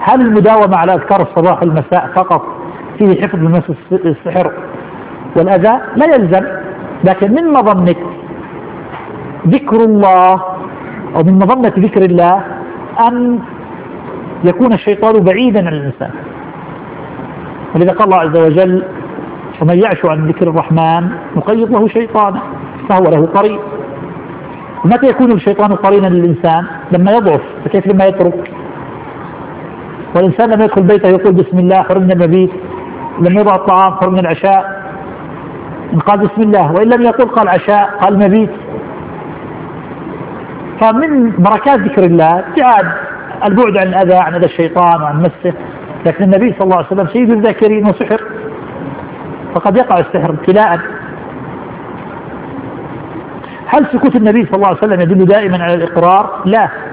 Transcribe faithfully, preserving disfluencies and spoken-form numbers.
هل المداومة على أذكار الصباح والمساء فقط فيه حفظ من مس السحر والأذى؟ لا يلزم، لكن من مظنة ذكر الله أو من مظنة ذكر الله أن يكون الشيطان بعيدا عن الإنسان. ولذا قال الله عز وجل: ومن يعش عن ذكر الرحمن نقيض له شيطانا فهو له قرين. متى يكون الشيطان قرينا للإنسان؟ لما يضعف، فكيف لما يترك؟ والإنسان لما يدخل بيته يقول بسم الله خرج من المبيت، لما يضع الطعام خرج من العشاء إن قال بسم الله، وإن لم يقول قال عشاء قال مبيت. فمن بركات ذكر الله ابتعاد البعد عن الأذى، عن أذى الشيطان وعن مسه. لكن النبي صلى الله عليه وسلم سيد الذاكرين وسحر، فقد يقع السحر ابتلاء. هل سكوت النبي صلى الله عليه وسلم يدل دائما على الإقرار؟ لا،